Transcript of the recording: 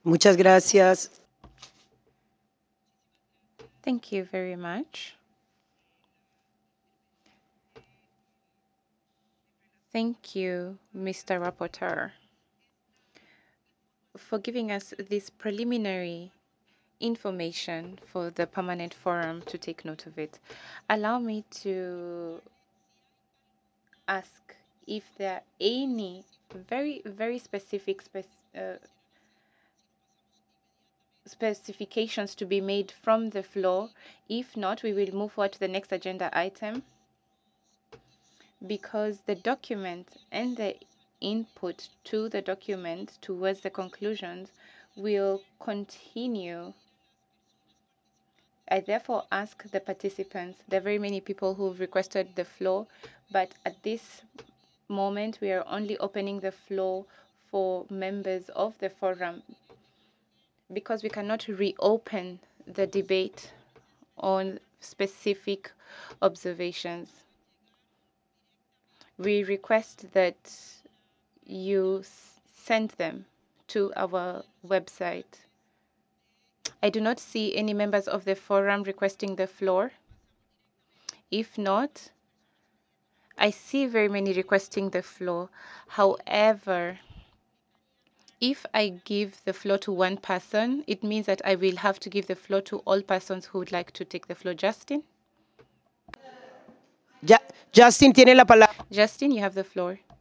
Muchas gracias. Thank you very much. Thank you, Mr. Rapporteur, for giving us this preliminary information for the permanent forum to take note of it. Allow me to ask if there are any very, very specific specifications to be made from the floor. If not, we will move forward to the next agenda item because the document and the input to the document towards the conclusions will continue. I therefore ask the participants, there are very many people who've requested the floor, but at this moment we are only opening the floor for members of the forum because we cannot reopen the debate on specific observations. We request that you send them to our website. I do not see any members of the forum requesting the floor. If not, I see very many requesting the floor. However, if I give the floor to one person, it means that I will have to give the floor to all persons who would like to take the floor. Justin? Justin tiene la palabra. Justin, you have the floor.